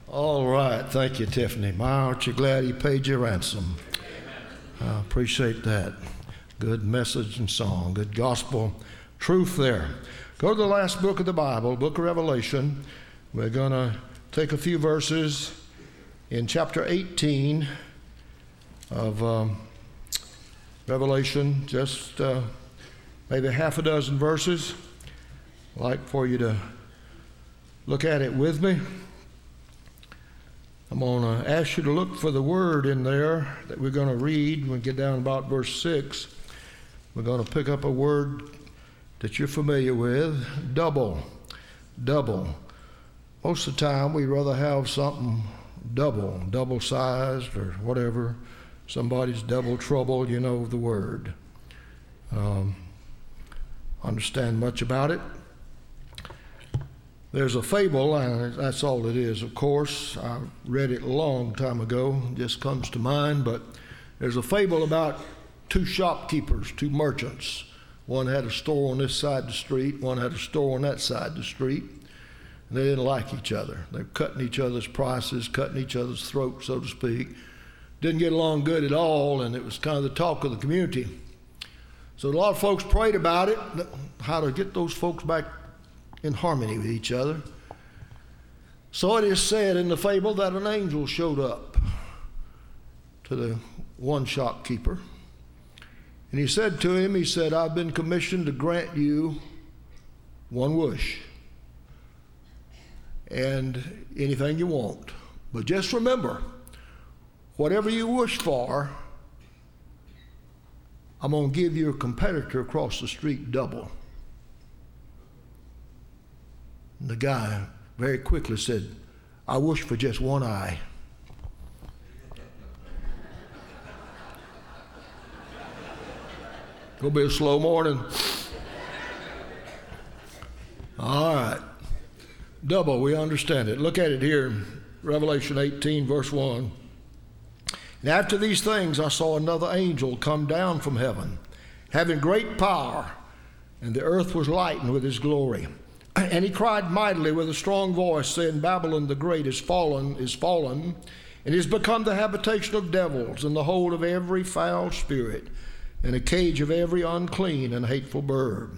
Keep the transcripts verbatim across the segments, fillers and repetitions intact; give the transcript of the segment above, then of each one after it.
All right. Thank you, Tiffany. My, aren't you glad he paid your ransom? Amen. I appreciate that. Good message and song. Good gospel truth there. Go to the last book of the Bible, book of Revelation. We're going to take a few verses in chapter eighteen of um, Revelation, just uh, maybe half a dozen verses. I'd like for you to look at it with me. I'm going to ask you to look for the word in there that we're going to read when we get down about verse six. We're going to pick up a word that you're familiar with, double, double. Most of the time we'd rather have something double, double-sized or whatever. Somebody's double trouble, you know the word. Um, understand much about it. There's a fable, and that's all it is, of course. I read it a long time ago, it just comes to mind, but there's a fable about two shopkeepers, two merchants. One had a store on this side of the street, one had a store on that side of the street. And they didn't like each other. They were cutting each other's prices, cutting each other's throats, so to speak. Didn't get along good at all, and it was kind of the talk of the community. So a lot of folks prayed about it, how to get those folks back in harmony with each other. So it is said in the fable that an angel showed up to the one shopkeeper. And he said to him, he said, I've been commissioned to grant you one wish and anything you want. But just remember, whatever you wish for, I'm going to give your competitor across the street double. And the guy very quickly said, I wish for just one eye. Gonna be a slow morning. All right. Double, we understand it. Look at it here in Revelation eighteen, verse one. And after these things I saw another angel come down from heaven, having great power, and the earth was lightened with his glory. And he cried mightily with a strong voice, saying, Babylon the great is fallen, is fallen, and is become the habitation of devils, and the hold of every foul spirit, and a cage of every unclean and hateful bird.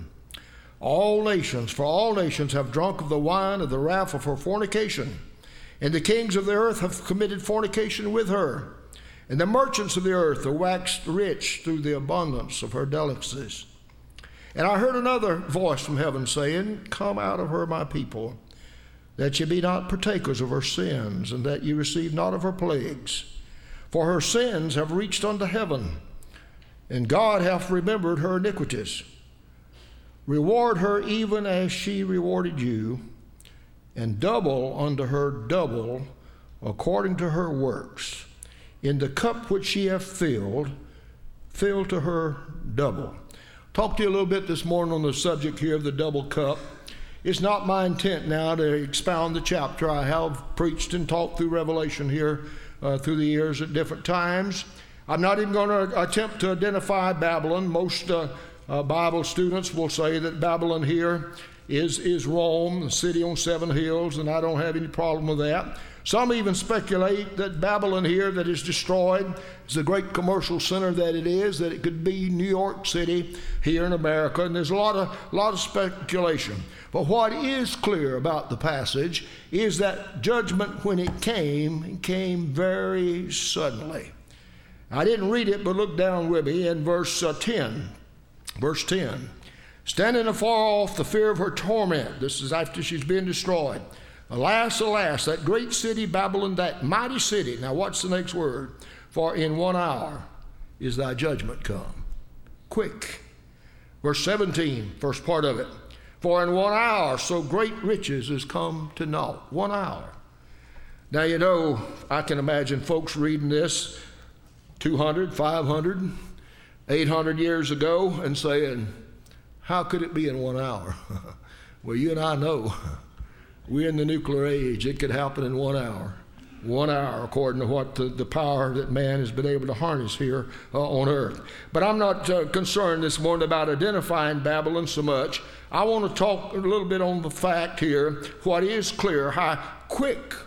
All nations, for all nations have drunk of the wine of the wrath of her fornication, and the kings of the earth have committed fornication with her, and the merchants of the earth are waxed rich through the abundance of her delicacies. And I heard another voice from heaven saying, Come out of her, my people, that ye be not partakers of her sins, and that ye receive not of her plagues. For her sins have reached unto heaven, and God hath remembered her iniquities. Reward her even as she rewarded you, and double unto her double according to her works. In the cup which she hath filled, fill to her double. Talk to you a little bit this morning on the subject here of the double cup. It's not my intent now to expound the chapter. I have preached and talked through Revelation here uh, through the years at different times. I'm not even going to attempt to identify Babylon. Most uh, uh, Bible students will say that Babylon here is, is Rome, the city on seven hills, and I don't have any problem with that. Some even speculate that Babylon here that is destroyed is the great commercial center that it is, that it could be New York City here in America, and there's a lot of, lot of speculation. But what is clear about the passage is that judgment, when it came, it came very suddenly. I didn't read it, but look down with me in verse uh, ten. Verse ten. Standing afar off the fear of her torment. This is after she's been destroyed. Alas, alas, that great city Babylon, that mighty city. Now what's the next word? For in one hour is thy judgment come. Quick. Verse seventeen, first part of it. For in one hour so great riches is come to naught. One hour. Now you know, I can imagine folks reading this two hundred, five hundred, eight hundred years ago and saying, how could it be in one hour? Well, you and I know. We're in the nuclear age. It could happen in one hour. One hour, according to what the, the power that man has been able to harness here uh, on earth. But I'm not uh, concerned this morning about identifying Babylon so much. I want to talk a little bit on the fact here, what is clear, how quick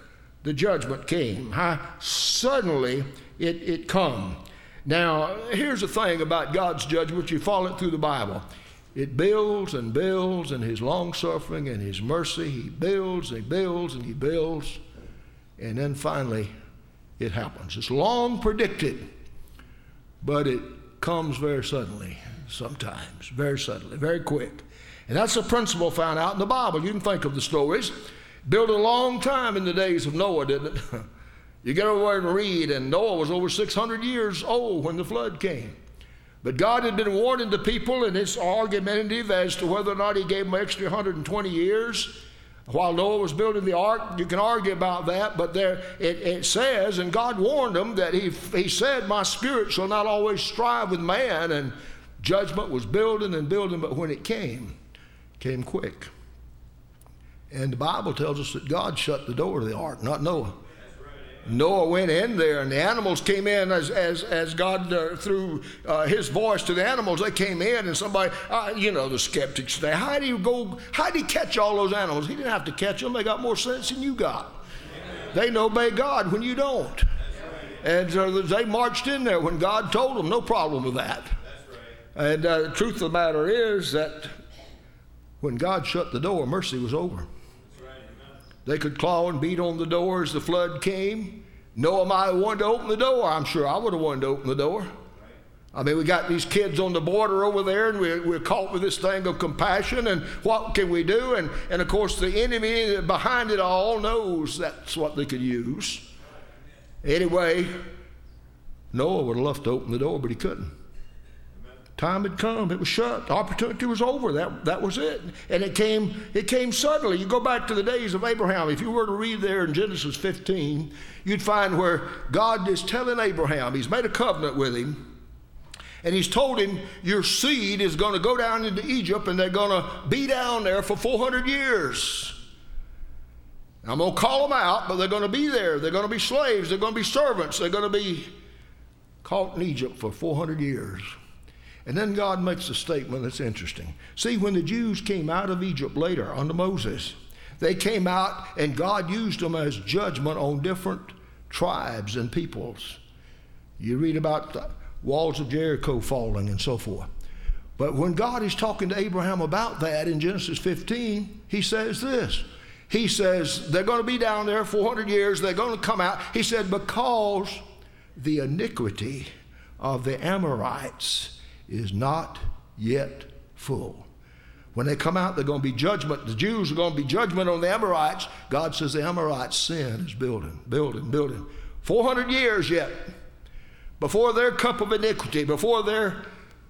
the judgment came. How suddenly it, it come. Now, here's the thing about God's judgment. You follow it through the Bible. It builds and builds, and his long-suffering and his mercy. He builds and he builds and he builds. And then finally, it happens. It's long predicted, but it comes very suddenly sometimes, very suddenly, very quick. And that's a principle found out in the Bible. You can think of the stories. Built a long time in the days of Noah, didn't it? You get over and read, and Noah was over six hundred years old when the flood came. But God had been warning the people, and it's argumentative as to whether or not he gave them an extra one hundred twenty years while Noah was building the ark. You can argue about that, but there it, it says, and God warned them that he, he said, my spirit shall not always strive with man, and judgment was building and building, but when it came, it came quick. And the Bible tells us that God shut the door to the ark, not Noah. Noah went in there, and the animals came in as as as God uh, through uh, his voice to the animals. They came in, and somebody, uh, you know, the skeptics say, "How do you go? How do you catch all those animals?" He didn't have to catch them; they got more sense than you got. They obey God when you don't, and so they marched in there when God told them. No problem with that. And uh, the truth of the matter is that when God shut the door, mercy was over. They could claw and beat on the door as the flood came. Noah might have wanted to open the door. I'm sure I would have wanted to open the door. I mean, we got these kids on the border over there, and we're, we're caught with this thing of compassion, and what can we do? And, and of course, the enemy behind it all knows that's what they could use. Anyway, Noah would have loved to open the door, but he couldn't. Time had come. It was shut. The opportunity was over. That, that was it. And it came, it came suddenly. You go back to the days of Abraham. If you were to read there in Genesis fifteen, you'd find where God is telling Abraham, he's made a covenant with him, and he's told him, your seed is going to go down into Egypt, and they're going to be down there for four hundred years. I'm going to call them out, but they're going to be there. They're going to be slaves. They're going to be servants. They're going to be caught in Egypt for four hundred years. And then God makes a statement that's interesting. See, when the Jews came out of Egypt later under Moses, they came out and God used them as judgment on different tribes and peoples. You read about the walls of Jericho falling and so forth. But when God is talking to Abraham about that in Genesis fifteen, he says this. He says, they're going to be down there four hundred years. They're going to come out. He said, because the iniquity of the Amorites is not yet full. When they come out, they're going to be judgment. The Jews are going to be judgment on the Amorites. God says the Amorites' sin is building, building, building. four hundred years yet before their cup of iniquity, before their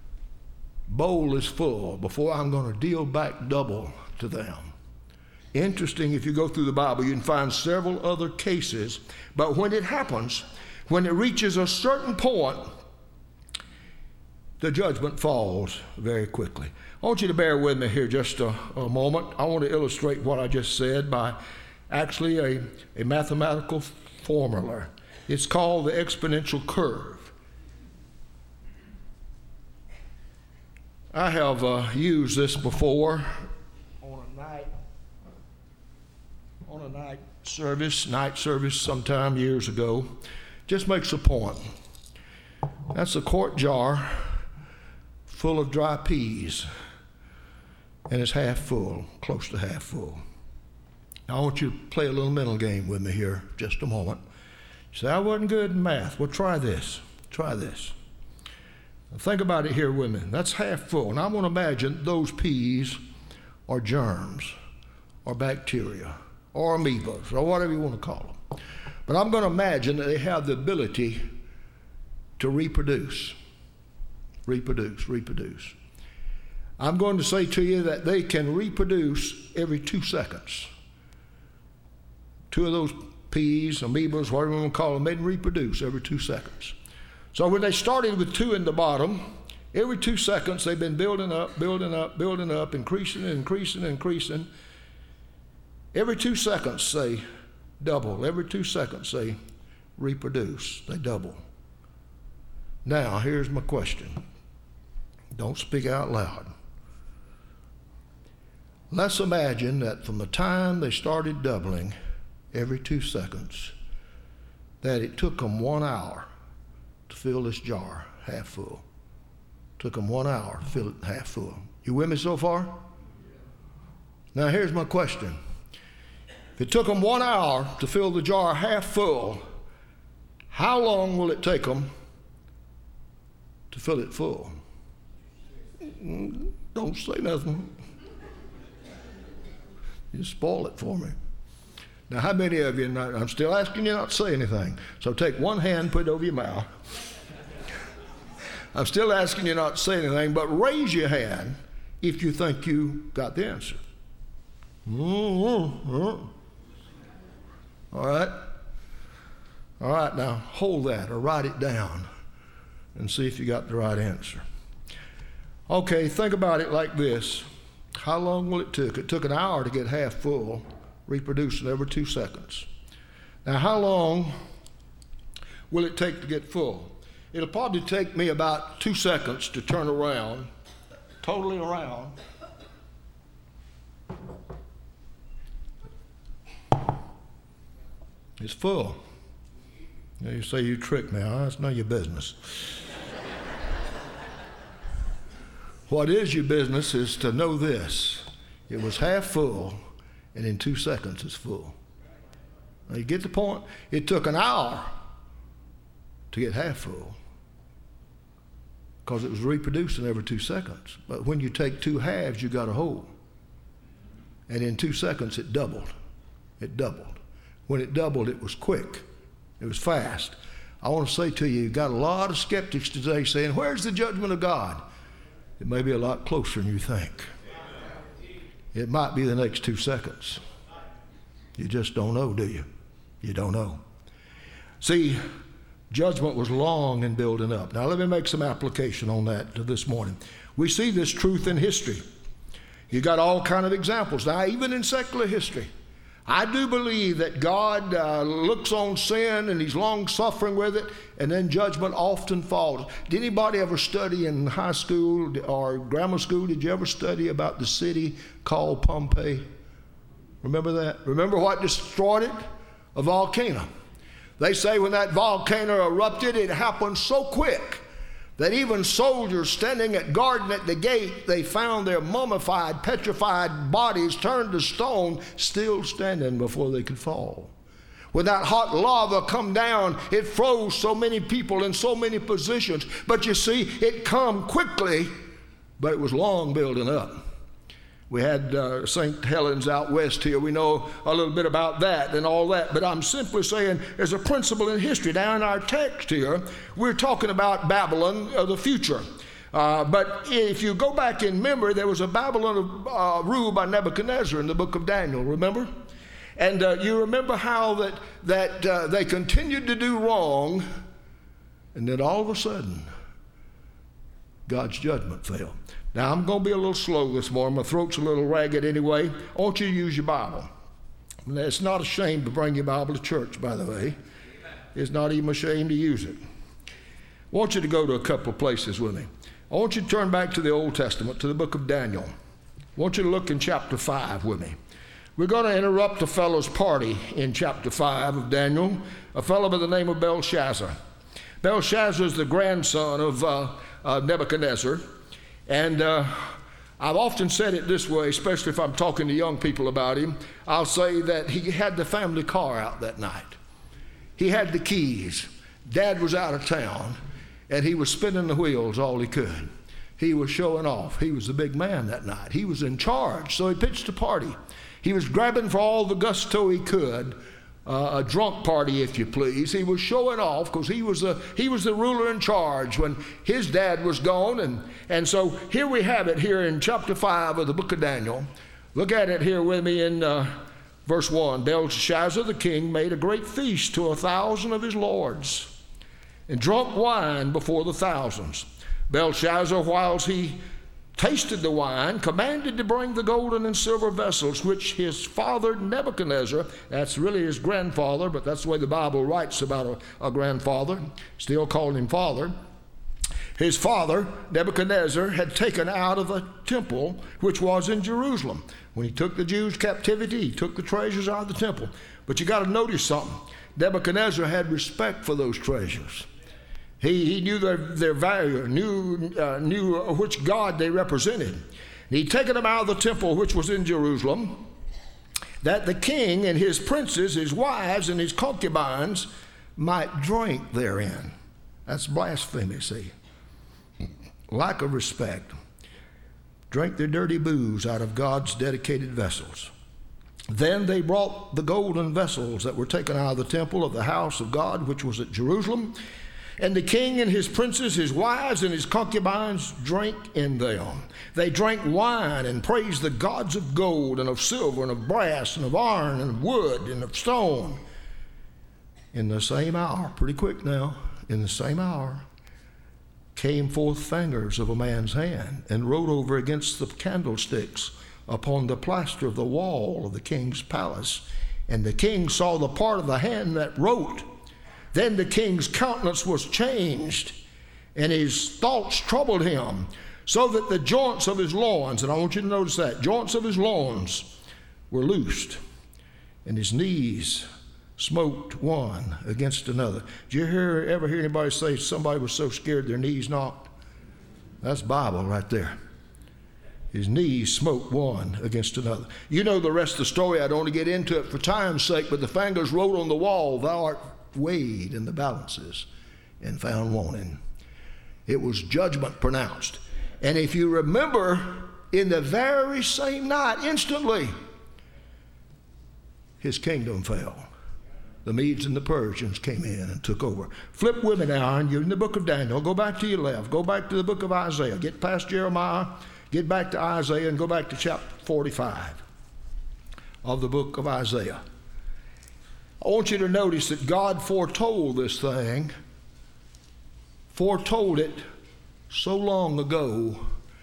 bowl is full, before I'm going to deal back double to them. Interesting, if you go through the Bible, you can find several other cases. But when it happens, when it reaches a certain point, the judgment falls very quickly. I want you to bear with me here just a, a moment. I want to illustrate what I just said by actually a, a mathematical formula. It's called the exponential curve. I have uh, used this before on a night, on a night service, night service sometime years ago. Just makes a point. That's a quart jar full of dry peas, and it's half full, close to half full. Now I want you to play a little mental game with me here just a moment. You say, I wasn't good in math. Well, try this. Try this. Now, think about it here with me. That's half full. Now I want to imagine those peas are germs or bacteria or amoebas or whatever you want to call them. But I'm going to imagine that they have the ability to reproduce. Reproduce, reproduce. I'm going to say to you that they can reproduce every two seconds. Two of those peas, amoebas, whatever you want to call them, they can reproduce every two seconds. So when they started with two in the bottom, every two seconds they've been building up, building up, building up, increasing and increasing and increasing. Every two seconds they double. Every two seconds they reproduce. They double. Now, here's my question. Don't speak out loud. Let's imagine that from the time they started doubling, every two seconds, that it took them one hour to fill this jar half full. Took them one hour to fill it half full. You with me so far? Now here's my question. If it took them one hour to fill the jar half full, how long will it take them to fill it full? Don't say nothing. You spoil it for me. Now, how many of you, not, I'm still asking you not to say anything. So take one hand, put it over your mouth. I'm still asking you not to say anything, but raise your hand if you think you got the answer. Mm-hmm. All right? All right, now hold that or write it down and see if you got the right answer. Okay, think about it like this. How long will it take? It took an hour to get half full, reproducing every two seconds. Now, how long will it take to get full? It'll probably take me about two seconds to turn around, totally around. It's full. Now you say you tricked me. Oh, that's none of your business. What is your business is to know this. It was half full, and in two seconds it's full. Now you get the point? It took an hour to get half full because it was reproducing every two seconds. But when you take two halves, you got a whole. And in two seconds, it doubled. It doubled. When it doubled, it was quick. It was fast. I want to say to you, you've got a lot of skeptics today saying, where's the judgment of God? It may be a lot closer than you think. It might be the next two seconds. You just don't know, do you? You don't know. See, judgment was long in building up. Now let me make some application on that to this morning. We see this truth in history. You got all kind of examples. Now, even in secular history, I do believe that God uh, looks on sin and he's long suffering with it, and then judgment often falls. Did anybody ever study in high school or grammar school? Did you ever study about the city called Pompeii? Remember that? Remember what destroyed it? A volcano. They say when that volcano erupted, it happened so quick that even soldiers standing at guarding at the gate, they found their mummified, petrified bodies turned to stone, still standing before they could fall. When that hot lava come down, it froze so many people in so many positions. But you see, it come quickly, but it was long building up. We had uh, Saint Helens out west here. We know a little bit about that and all that. But I'm simply saying there's a principle in history. Now in our text here, we're talking about Babylon of the future. Uh, but if you go back in memory, there was a Babylon uh, ruled by Nebuchadnezzar in the book of Daniel, remember? And uh, you remember how that, that uh, they continued to do wrong, and then all of a sudden, God's judgment fell. Now, I'm going to be a little slow this morning. My throat's a little ragged anyway. I want you to use your Bible. And it's not a shame to bring your Bible to church, by the way. It's not even a shame to use it. I want you to go to a couple of places with me. I want you to turn back to the Old Testament, to the book of Daniel. I want you to look in chapter five with me. We're going to interrupt a fellow's party in chapter five of Daniel, a fellow by the name of Belshazzar. Belshazzar is the grandson of uh, uh, Nebuchadnezzar. And uh, I've often said it this way, especially if I'm talking to young people about him. I'll say that he had the family car out that night. He had the keys. Dad was out of town, and he was spinning the wheels all he could. He was showing off. He was the big man that night. He was in charge, so he pitched a party. He was grabbing for all the gusto he could. Uh, a drunk party, if you please. He was showing off because he was the he was the ruler in charge when his dad was gone, and and so here we have it here in chapter five of the book of Daniel. Look at it here with me in uh, verse one. Belshazzar the king made a great feast to a thousand of his lords, and drunk wine before the thousands. Belshazzar, whilst he tasted the wine, commanded to bring the golden and silver vessels which his father Nebuchadnezzar, that's really his grandfather, but that's the way the Bible writes about a, a grandfather, still calling him father, his father, Nebuchadnezzar, had taken out of the temple which was in Jerusalem. When he took the Jews' captivity, he took the treasures out of the temple. But you got to notice something. Nebuchadnezzar had respect for those treasures. He, he knew their, their value, knew, uh, knew which God they represented. And he'd taken them out of the temple which was in Jerusalem, that the king and his princes, his wives, and his concubines might drink therein. That's blasphemy, see. Lack of respect. Drink their dirty booze out of God's dedicated vessels. Then they brought the golden vessels that were taken out of the temple of the house of God, which was at Jerusalem, and the king and his princes, his wives, and his concubines drank in them. They drank wine and praised the gods of gold and of silver and of brass and of iron and of wood and of stone. In the same hour, pretty quick now, in the same hour, came forth fingers of a man's hand and wrote over against the candlesticks upon the plaster of the wall of the king's palace. And the king saw the part of the hand that wrote. Then the king's countenance was changed, and his thoughts troubled him, so that the joints of his loins, and I want you to notice that, joints of his loins were loosed, and his knees smote one against another. Did you hear, ever hear anybody say somebody was so scared their knees knocked? That's Bible right there. His knees smote one against another. You know the rest of the story. I don't want to get into it for time's sake, but the fingers wrote on the wall, "Thou art weighed in the balances and found wanting." It was judgment pronounced. And if you remember, in the very same night, instantly, his kingdom fell. The Medes and the Persians came in and took over. Flip with me now, and you're in the book of Daniel. Go back to your left. Go back to the book of Isaiah. Get past Jeremiah. Get back to Isaiah and go back to chapter forty-five of the book of Isaiah. I want you to notice that God foretold this thing, foretold it so long ago.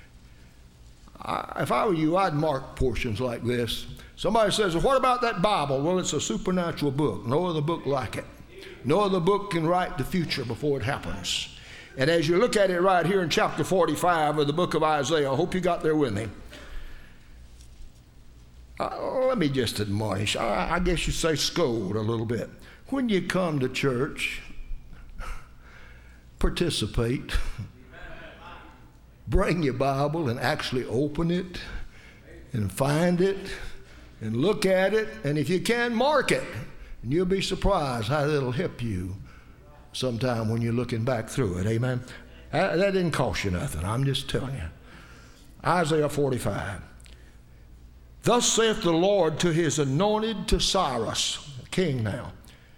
I, if I were you, I'd mark portions like this. Somebody says, well, what about that Bible? Well, it's a supernatural book. No other book like it. No other book can write the future before it happens. And as you look at it right here in chapter forty-five of the book of Isaiah, I hope you got there with me. Uh, let me just admonish, I, I guess you'd say scold a little bit. When you come to church, participate. Bring your Bible and actually open it and find it and look at it. And if you can, mark it. And you'll be surprised how it'll help you sometime when you're looking back through it. Amen? That, that didn't cost you nothing. I'm just telling you. Isaiah forty-five. Thus saith the Lord to his anointed, to Cyrus, king now.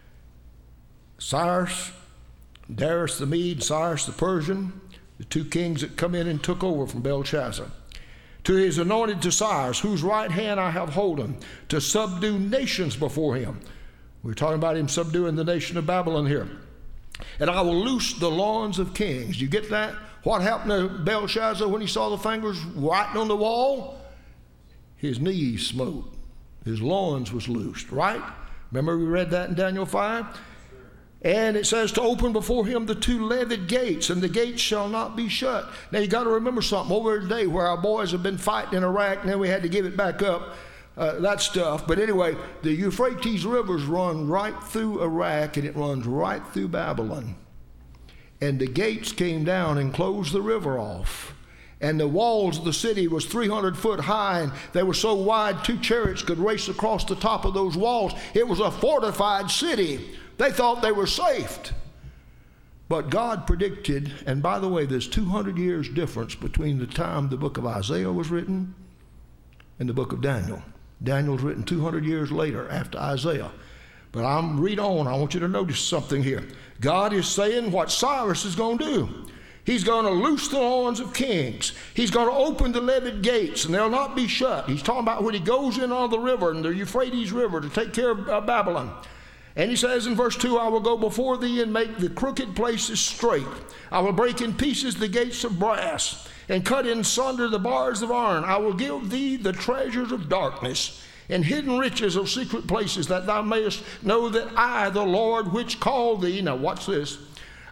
Cyrus, Darius the Mede, Cyrus the Persian, the two kings that come in and took over from Belshazzar. To his anointed, to Cyrus, whose right hand I have holden, to subdue nations before him. We're talking about him subduing the nation of Babylon here. And I will loose the loins of kings. You get that? What happened to Belshazzar when he saw the fingers writing on the wall? His knees smote. His loins was loosed, right? Remember we read that in Daniel five? And it says to open before him the two levied gates, and the gates shall not be shut. Now you got to remember something. Over today where our boys have been fighting in Iraq, and then we had to give it back up, uh, that stuff. But anyway, the Euphrates rivers run right through Iraq, and it runs right through Babylon. And the gates came down and closed the river off. And the walls of the city was three hundred foot high, and they were so wide two chariots could race across the top of those walls. It was a fortified city. They thought they were safe. But God predicted, and by the way, there's two hundred years difference between the time the book of Isaiah was written and the book of Daniel. Daniel's written two hundred years later after Isaiah. But I'm read on. I want you to notice something here. God is saying what Cyrus is going to do. He's going to loose the loins of kings. He's going to open the levied gates, and they'll not be shut. He's talking about when he goes in on the river, and the Euphrates River, to take care of uh, Babylon. And he says in verse two, I will go before thee and make the crooked places straight. I will break in pieces the gates of brass and cut in sunder the bars of iron. I will give thee the treasures of darkness and hidden riches of secret places, that thou mayest know that I, the Lord, which called thee, now watch this,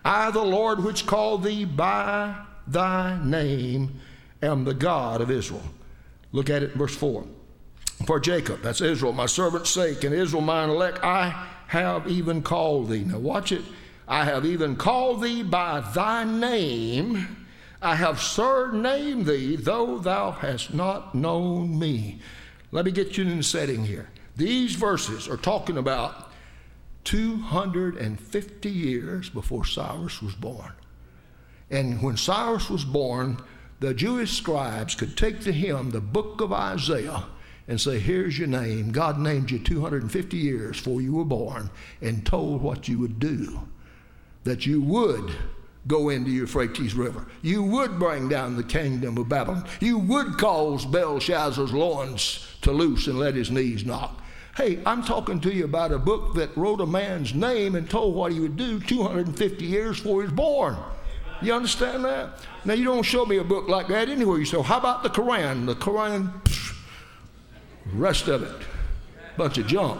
I, the Lord, which called thee by thy name, am the God of Israel. Look at it, verse four. For Jacob, that's Israel, my servant's sake, and Israel, mine elect, I have even called thee. Now watch it. I have even called thee by thy name. I have surnamed thee, though thou hast not known me. Let me get you in the setting here. These verses are talking about two hundred fifty years before Cyrus was born. And when Cyrus was born, the Jewish scribes could take to him the book of Isaiah and say, here's your name. God named you two hundred fifty years before you were born and told what you would do. That you would go into the Euphrates River. You would bring down the kingdom of Babylon. You would cause Belshazzar's loins to loose and let his knees knock. Hey, I'm talking to you about a book that wrote a man's name and told what he would do two hundred fifty years before he was born. You understand that? Now, you don't show me a book like that anywhere. You say, how about the Quran? The Quran, psh, rest of it, bunch of junk.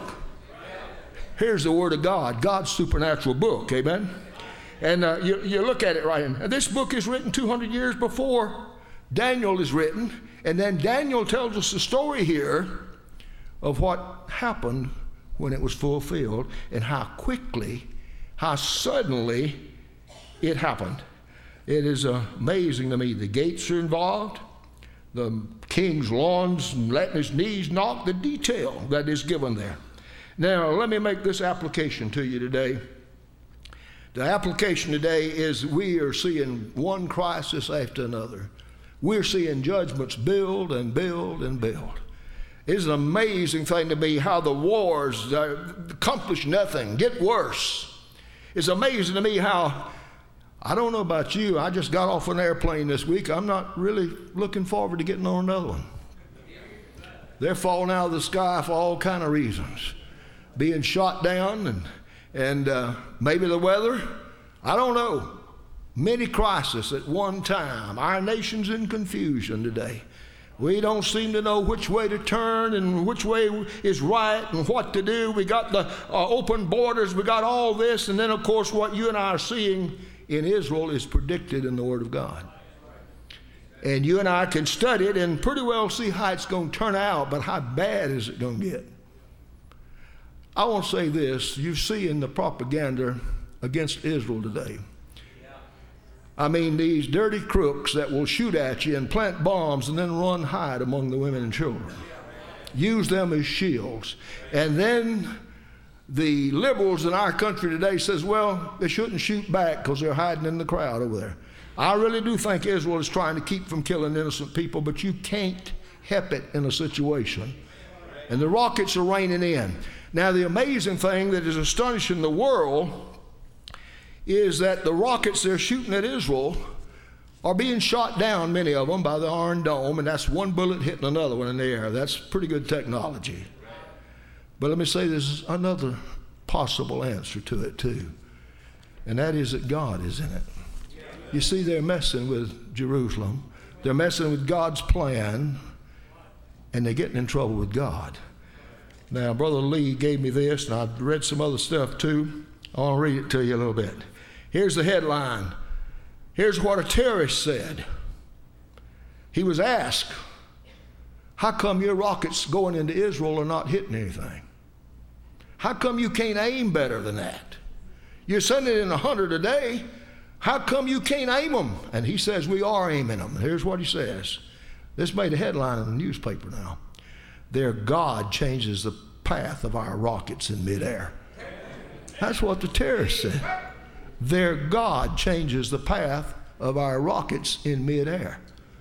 Here's the Word of God, God's supernatural book, amen? And uh, you, you look at it right in. This book is written two hundred years before Daniel is written. And then Daniel tells us the story here of what happened when it was fulfilled and how quickly, how suddenly it happened. It is amazing to me. The gates are involved, the king's lawns and letting his knees knock, the detail that is given there. Now, let me make this application to you today. The application today is we are seeing one crisis after another. We're seeing judgments build and build and build. It's an amazing thing to me how the wars uh, accomplish nothing, get worse. It's amazing to me how, I don't know about you, I just got off an airplane this week. I'm not really looking forward to getting on another one. They're falling out of the sky for all kind of reasons. Being shot down and, and uh, maybe the weather, I don't know. Many crises at one time. Our nation's in confusion today. We don't seem to know which way to turn and which way is right and what to do. We got the uh, open borders. We got all this. And then, of course, what you and I are seeing in Israel is predicted in the Word of God. And you and I can study it and pretty well see how it's going to turn out, but how bad is it going to get? I want to say this. You see in the propaganda against Israel today. I mean, these dirty crooks that will shoot at you and plant bombs and then run hide among the women and children. Use them as shields. And then the liberals in our country today says, well, they shouldn't shoot back because they're hiding in the crowd over there. I really do think Israel is trying to keep from killing innocent people, but you can't help it in a situation. And the rockets are raining in. Now, the amazing thing that is astonishing the world is that the rockets they're shooting at Israel are being shot down, many of them, by the Iron Dome, and that's one bullet hitting another one in the air. That's pretty good technology. But let me say there's another possible answer to it, too, and that is that God is in it. You see, they're messing with Jerusalem. They're messing with God's plan, and they're getting in trouble with God. Now, Brother Lee gave me this, and I've read some other stuff, too. I want to read it to you a little bit. Here's the headline. Here's what a terrorist said. He was asked, how come your rockets going into Israel are not hitting anything? How come you can't aim better than that? You're sending in a hundred a day. How come you can't aim them? And he says, we are aiming them. And here's what he says. This made a headline in the newspaper now. Their God changes the path of our rockets in midair. That's what the terrorists said. Their God changes the path of our rockets in midair.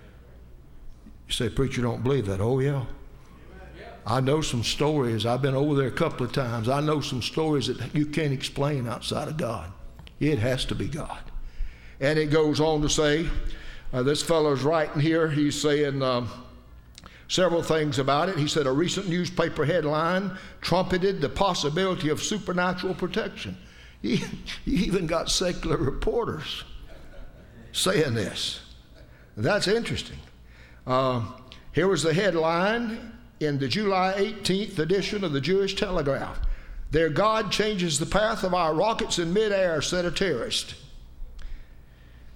You say, preacher, don't believe that. Oh, yeah. I know some stories. I've been over there a couple of times. I know some stories that you can't explain outside of God. It has to be God. And it goes on to say, uh, this fellow's writing here. He's saying uh, several things about it. He said a recent newspaper headline trumpeted the possibility of supernatural protection. You even got secular reporters saying this. That's interesting. Uh, here was the headline in the July eighteenth edition of the Jewish Telegraph. Their God changes the path of our rockets in midair, said a terrorist.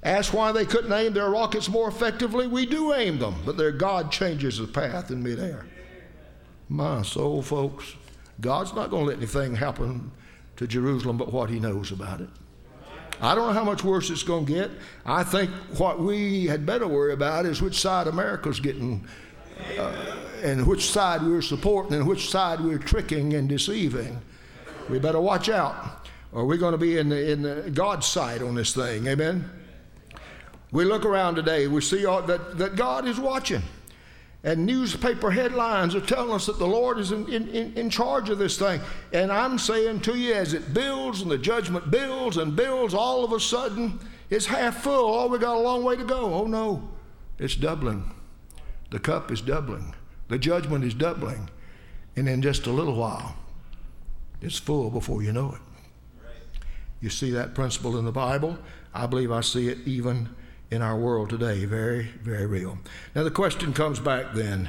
Ask why they couldn't aim their rockets more effectively. We do aim them, but their God changes the path in midair. My soul, folks, God's not going to let anything happen to Jerusalem but what he knows about it. I don't know how much worse it's going to get. I think what we had better worry about is which side America's getting, uh, and which side we're supporting and which side we're tricking and deceiving. We better watch out, or we're going to be in, the, in the God's side on this thing. Amen? We look around today, we see all, that, that God is watching. And newspaper headlines are telling us that the Lord is in, in, in charge of this thing. And I'm saying to you, as it builds and the judgment builds and builds, all of a sudden it's half full. Oh, we got a long way to go. Oh, no, it's doubling. The cup is doubling. The judgment is doubling. And in just a little while, it's full before you know it. You see that principle in the Bible? I believe I see it even in our world today. Very, very real. Now the question comes back then,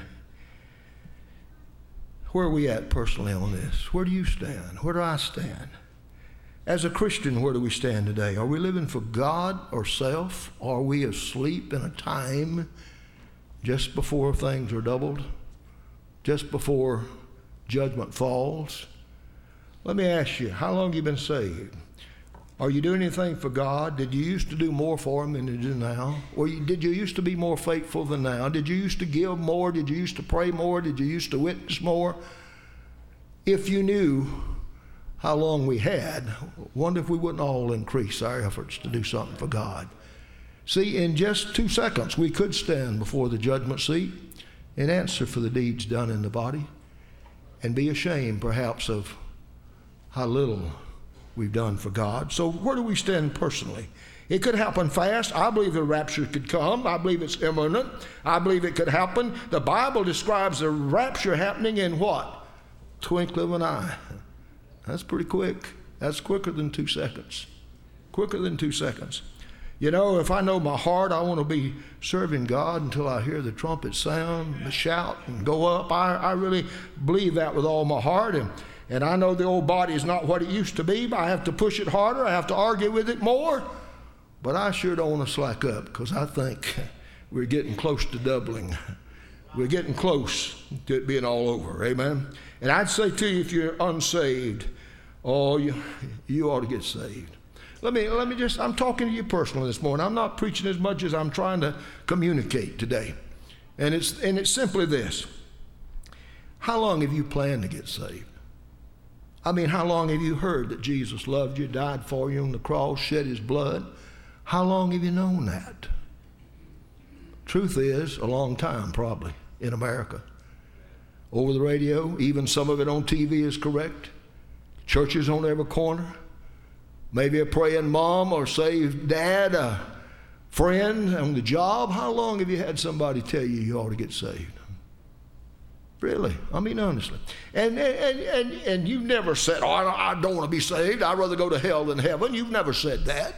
where are we at personally on this? Where do you stand? Where do I stand? As a Christian, where do we stand today? Are we living for God or self? Are we asleep in a time just before things are doubled? Just before judgment falls? Let me ask you, how long have you been saved? Are you doing anything for God? Did you used to do more for him than you do now? Or you, did you used to be more faithful than now? Did you used to give more? Did you used to pray more? Did you used to witness more? If you knew how long we had, wonder if we wouldn't all increase our efforts to do something for God. See, in just two seconds, we could stand before the judgment seat and answer for the deeds done in the body and be ashamed, perhaps, of how little we've done for God. So where do we stand personally? It could happen fast. I believe the rapture could come. I believe it's imminent. I believe it could happen. The Bible describes the rapture happening in what? Twinkle of an eye. That's pretty quick. That's quicker than two seconds. Quicker than two seconds. You know, if I know my heart, I want to be serving God until I hear the trumpet sound, the shout, and go up. I, I really believe that with all my heart. And And I know the old body is not what it used to be, but I have to push it harder. I have to argue with it more. But I sure don't want to slack up, because I think we're getting close to doubling. We're getting close to it being all over. Amen? And I'd say to you, if you're unsaved, oh, you, you ought to get saved. Let me, let me just, I'm talking to you personally this morning. I'm not preaching as much as I'm trying to communicate today. And it's, and it's simply this. How long have you planned to get saved? I mean, how long have you heard that Jesus loved you, died for you on the cross, shed his blood? How long have you known that? Truth is, a long time probably in America. Over the radio, even some of it on T V is correct. Churches on every corner. Maybe a praying mom or saved dad, a friend on the job. How long have you had somebody tell you you ought to get saved? Really, I mean honestly. And and and, and you've never said, oh, I don't want to be saved. I'd rather go to hell than heaven. You've never said that.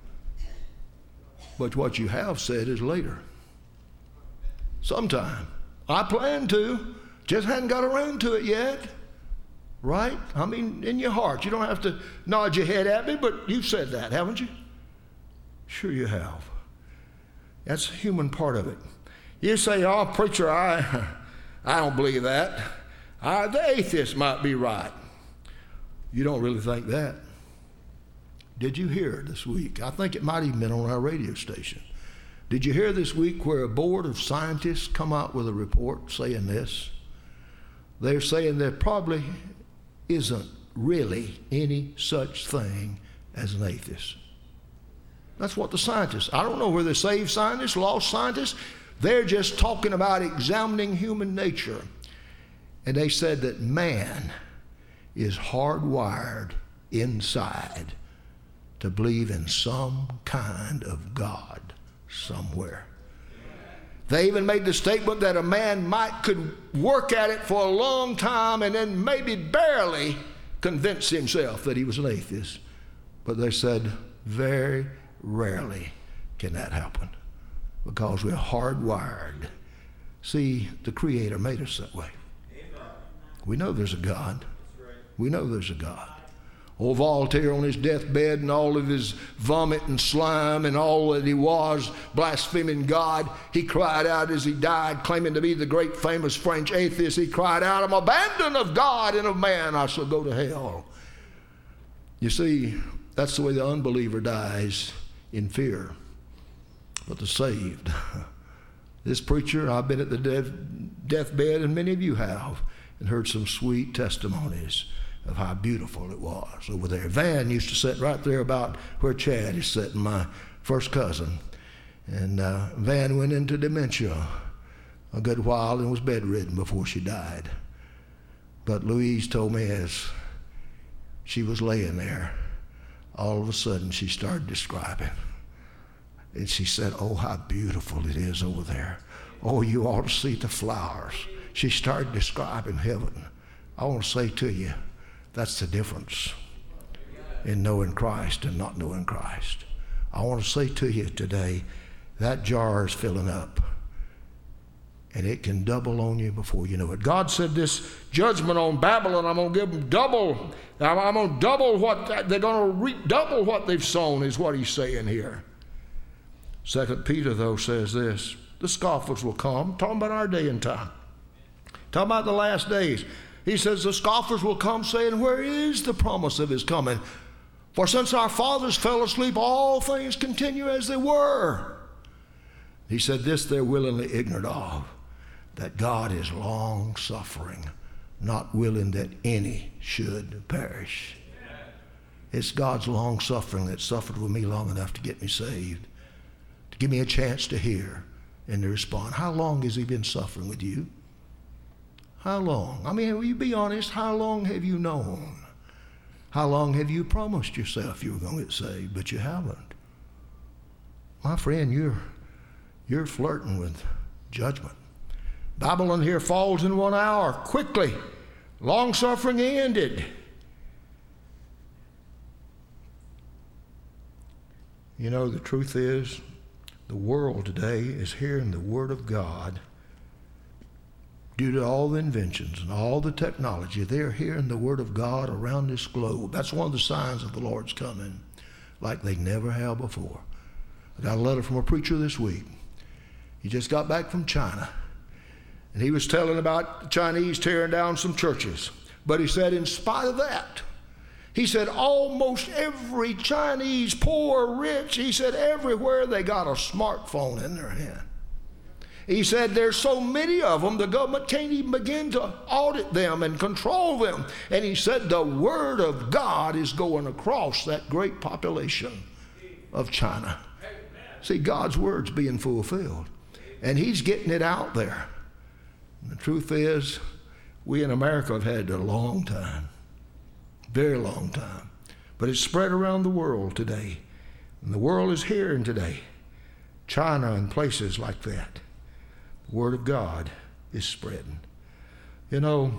But what you have said is later. Sometime. I plan to, just hadn't got around to it yet. Right? I mean, in your heart. You don't have to nod your head at me, but you've said that, haven't you? Sure you have. That's a human part of it. You say, oh, preacher, I... I don't believe that. I, the atheist might be right. You don't really think that. Did you hear this week? I think it might even been on our radio station. Did you hear this week where a board of scientists come out with a report saying this? They're saying there probably isn't really any such thing as an atheist. That's what the scientists, I don't know whether they're saved scientists, lost scientists. They're just talking about examining human nature. And they said that man is hardwired inside to believe in some kind of God somewhere. They even made the statement that a man might could work at it for a long time and then maybe barely convince himself that he was an atheist. But they said very rarely can that happen, because we're hardwired. See, the Creator made us that way. We know there's a God. We know there's a God. Old Voltaire on his deathbed and all of his vomit and slime and all that he was, blaspheming God, he cried out as he died, claiming to be the great famous French atheist. He cried out, I'm abandoned of God and of man, I shall go to hell. You see, that's the way the unbeliever dies, in fear. But the saved, this preacher, I've been at the death, deathbed, and many of you have, and heard some sweet testimonies of how beautiful it was over there. Van used to sit right there about where Chad is sitting, my first cousin. And uh, Van went into dementia a good while and was bedridden before she died. But Louise told me as she was laying there, all of a sudden she started describing. And she said, oh, how beautiful it is over there. Oh, you ought to see the flowers. She started describing heaven. I want to say to you, that's the difference in knowing Christ and not knowing Christ. I want to say to you today, that jar is filling up, and it can double on you before you know it. God said this judgment on Babylon, I'm going to give them double. I'm going to double what they're going to reap, double what they've sown, is what he's saying here. Second Peter, though, says this: the scoffers will come. Talking about our day and time. Talking about the last days. He says the scoffers will come saying, where is the promise of his coming? For since our fathers fell asleep, all things continue as they were. He said this they're willingly ignorant of, that God is long suffering, not willing that any should perish. It's God's long suffering that suffered with me long enough to get me saved, to give me a chance to hear and to respond. How long has he been suffering with you? How long? I mean, will you be honest? How long have you known? How long have you promised yourself you were going to get saved, but you haven't? My friend, you're, you're flirting with judgment. Babylon here falls in one hour, quickly. Long-suffering ended. You know, the truth is, the world today is hearing the Word of God. Due to all the inventions and all the technology, they're hearing the Word of God around this globe. That's one of the signs of the Lord's coming, like they never have before. I got a letter from a preacher this week. He just got back from China, and he was telling about the Chinese tearing down some churches. But he said, in spite of that, he said almost every Chinese, poor, rich, he said everywhere they got a smartphone in their hand. He said there's so many of them, the government can't even begin to audit them and control them. And he said the Word of God is going across that great population of China. See, God's Word's being fulfilled, and he's getting it out there. And the truth is, we in America have had it a long time, very long time. But it's spread around the world today. And the world is hearing today, China and places like that. The Word of God is spreading. You know,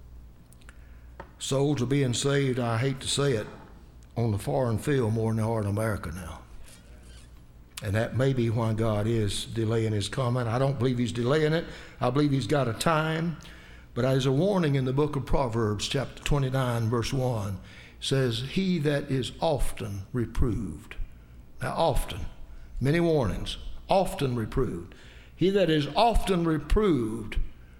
souls are being saved, I hate to say it, on the foreign field more than they are in America now. And that may be why God is delaying his coming. I don't believe he's delaying it. I believe he's got a time. But there's a warning in the book of Proverbs, chapter twenty-nine, verse one. It says, he that is often reproved. Now, often, many warnings, often reproved. He that is often reproved,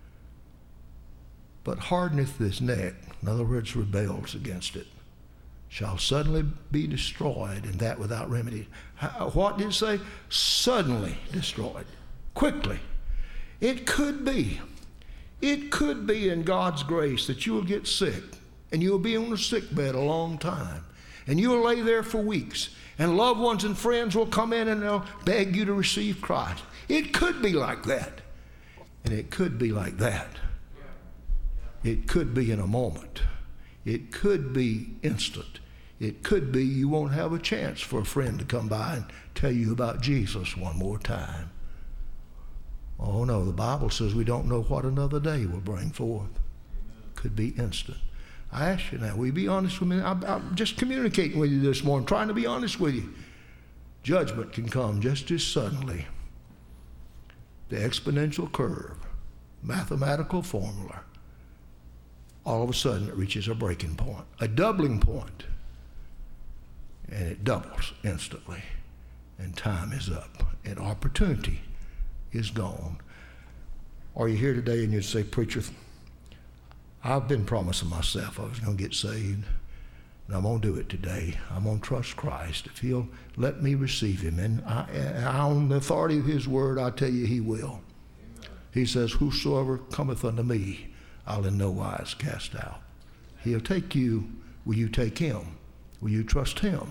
but hardeneth his neck, in other words, rebels against it, shall suddenly be destroyed, and that without remedy. How, what did it say? Suddenly destroyed, quickly. It could be, it could be in God's grace that you will get sick, and you'll be on a sick bed a long time, and you'll lay there for weeks, and loved ones and friends will come in and they'll beg you to receive Christ. It could be like that, and it could be like that. It could be in a moment. It could be instant. It could be you won't have a chance for a friend to come by and tell you about Jesus one more time. Oh no, the Bible says we don't know what another day will bring forth. Could be instant. I ask you now, will you be honest with me? I'm, I'm just communicating with you this morning, trying to be honest with you. Judgment can come just as suddenly. The exponential curve, mathematical formula, all of a sudden it reaches a breaking point, a doubling point. it doubles instantly. And time is up, and opportunity is gone. Are you here today and you say, preacher, I've been promising myself I was going to get saved, and I'm going to do it today. I'm going to trust Christ. If he'll let me receive him, and I, I, on the authority of his word, I tell you he will. Amen. He says, whosoever cometh unto me, I'll in no wise cast out. He'll take you. Will you take him? Will you trust him?